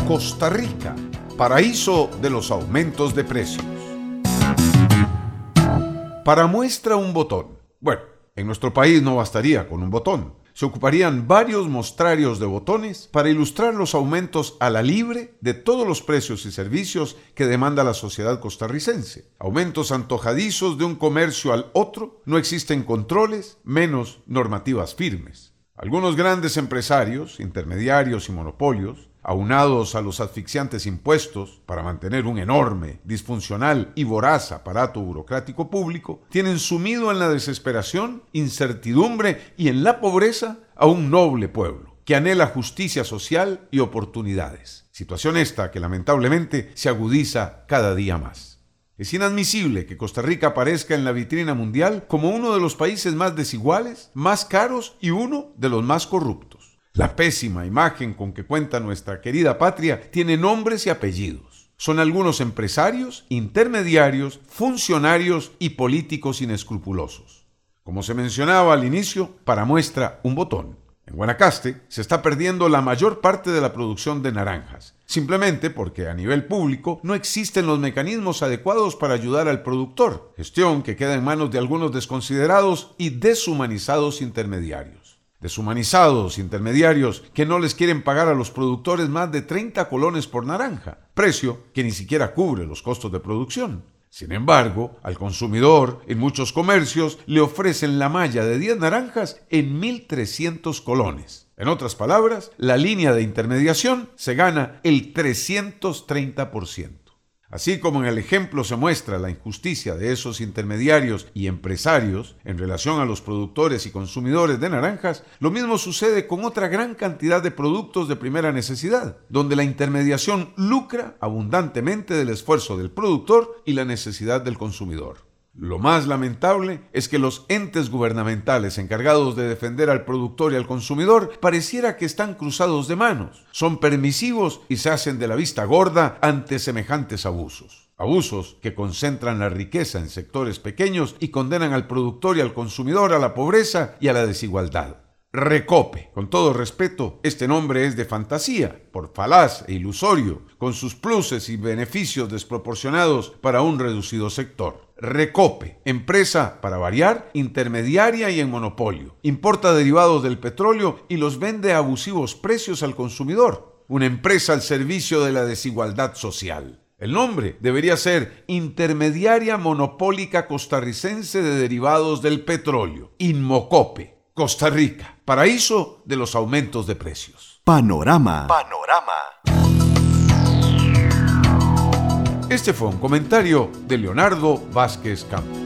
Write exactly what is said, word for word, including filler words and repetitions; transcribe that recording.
Costa Rica, paraíso de los aumentos de precios. Para muestra un botón. Bueno, en nuestro país no bastaría con un botón. Se ocuparían varios mostrarios de botones para ilustrar los aumentos a la libre de todos los precios y servicios que demanda la sociedad costarricense. Aumentos antojadizos de un comercio al otro, no existen controles, menos normativas firmes. Algunos grandes empresarios, intermediarios y monopolios, aunados a los asfixiantes impuestos para mantener un enorme, disfuncional y voraz aparato burocrático público, tienen sumido en la desesperación, incertidumbre y en la pobreza a un noble pueblo que anhela justicia social y oportunidades. Situación esta que lamentablemente se agudiza cada día más. Es inadmisible que Costa Rica aparezca en la vitrina mundial como uno de los países más desiguales, más caros y uno de los más corruptos. La pésima imagen con que cuenta nuestra querida patria tiene nombres y apellidos. Son algunos empresarios, intermediarios, funcionarios y políticos inescrupulosos. Como se mencionaba al inicio, para muestra un botón. En Guanacaste se está perdiendo la mayor parte de la producción de naranjas, simplemente porque a nivel público no existen los mecanismos adecuados para ayudar al productor, gestión que queda en manos de algunos desconsiderados y deshumanizados intermediarios. Deshumanizados intermediarios que no les quieren pagar a los productores más de treinta colones por naranja, precio que ni siquiera cubre los costos de producción. Sin embargo, al consumidor, en muchos comercios, le ofrecen la malla de diez naranjas en mil trescientos colones. En otras palabras, la línea de intermediación se gana el trescientos treinta por ciento. Así como en el ejemplo se muestra la injusticia de esos intermediarios y empresarios en relación a los productores y consumidores de naranjas, lo mismo sucede con otra gran cantidad de productos de primera necesidad, donde la intermediación lucra abundantemente del esfuerzo del productor y la necesidad del consumidor. Lo más lamentable es que los entes gubernamentales encargados de defender al productor y al consumidor pareciera que están cruzados de manos, son permisivos y se hacen de la vista gorda ante semejantes abusos. Abusos que concentran la riqueza en sectores pequeños y condenan al productor y al consumidor a la pobreza y a la desigualdad. Recope. Con todo respeto, este nombre es de fantasía, por falaz e ilusorio, con sus pluses y beneficios desproporcionados para un reducido sector. Recope, empresa, para variar, intermediaria y en monopolio. Importa derivados del petróleo y los vende a abusivos precios al consumidor. Una empresa al servicio de la desigualdad social. El nombre debería ser Intermediaria Monopólica Costarricense de Derivados del Petróleo, Inmocope. Costa Rica, paraíso de los aumentos de precios. Panorama. Panorama. Este fue un comentario de Leonardo Vázquez Campos.